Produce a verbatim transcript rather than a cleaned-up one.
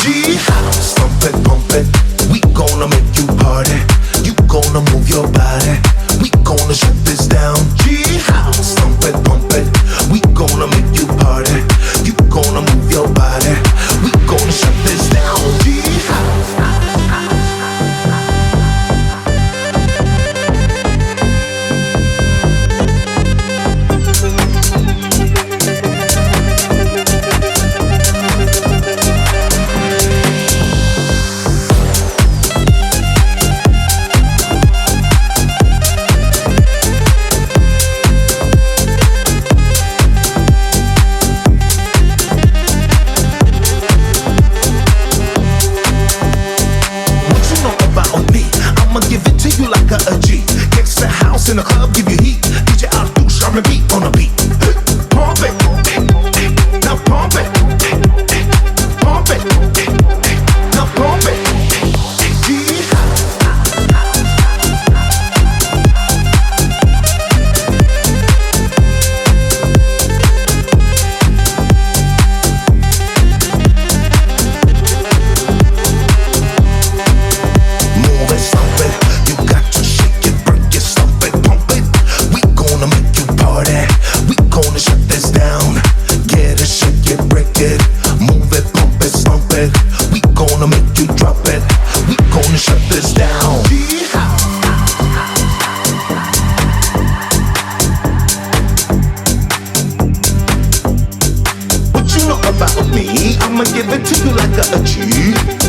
G-house, pump it, pump it. We gonna make you party. You gonna move your body. We gonna shut this down. G-house, pump it, pump it. We gonna make you party. You gonna move your body. We gonna shut this down. G-house. In the club, give you heat. D J out, do sharp and beat on the beat. Pump it, now pump it, pump it, now pump it. Move it, stomp it. You got to shake it, break it, stomp it. We gonna shut this down. Get it, shake it, break it. Move it, pump it, stomp it. We gonna make you drop it. We gonna shut this down. What you know about me? I'ma give it to you like a G.